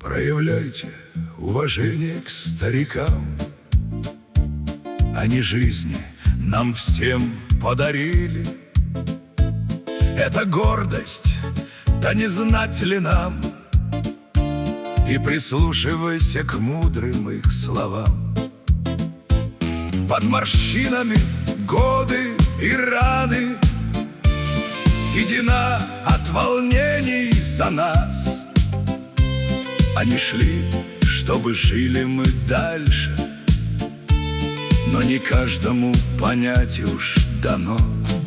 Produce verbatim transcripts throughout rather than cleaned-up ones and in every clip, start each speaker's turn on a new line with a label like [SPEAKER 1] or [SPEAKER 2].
[SPEAKER 1] Проявляйте уважение к старикам. Они жизни нам всем подарили. Это гордость, да не знать ли нам? И прислушивайся к мудрым их словам. Под морщинами годы и раны, седина от волнений за нас. Они шли, чтобы жили мы дальше, но не каждому понять уж дано.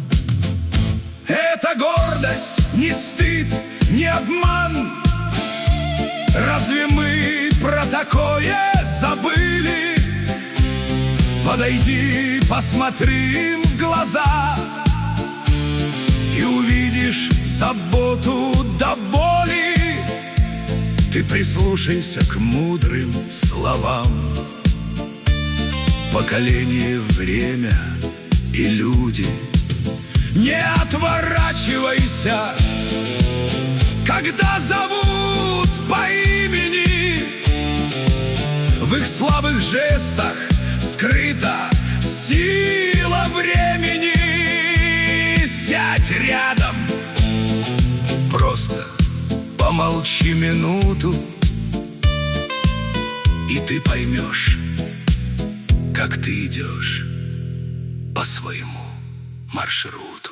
[SPEAKER 1] Это гордость, не стыд, не обман. Разве мы про такое забыли? Подойди, посмотри им в глаза, и увидишь заботу до боли. Ты прислушайся к мудрым словам. Поколение, время и люди. Не отворачивайся, когда зовут по имени. В их слабых жестах скрыта сила времени. Сядь рядом, просто помолчи минуту, и ты поймешь, как ты идешь по своему маршруту.